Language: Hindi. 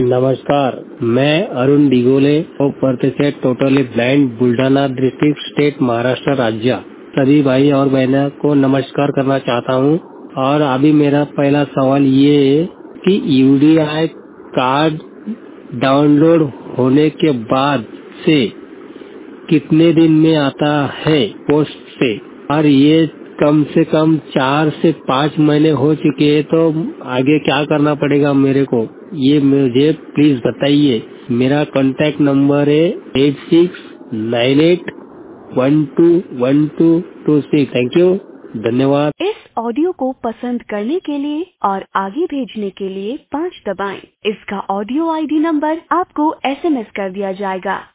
नमस्कार, मैं Arun Digole, 100% totally blind, Buldhana district, state, Maharashtra राज्य। सभी भाई और बहनों को नमस्कार करना चाहता हूँ। और अभी मेरा पहला सवाल ये है कि यूडीआई कार्ड डाउनलोड होने के बाद से कितने दिन में आता है पोस्ट से, और ये कम से कम 4 से 5 महीने हो चुके हैं, तो आगे क्या करना पड़ेगा मेरे को, ये मुझे प्लीज बताइए। मेरा कॉन्टैक्ट नंबर है 8698121226। थैंक यू, धन्यवाद। इस ऑडियो को पसंद करने के लिए और आगे भेजने के लिए 5 दबाएं। इसका ऑडियो आईडी नंबर आपको एसएमएस कर दिया जाएगा।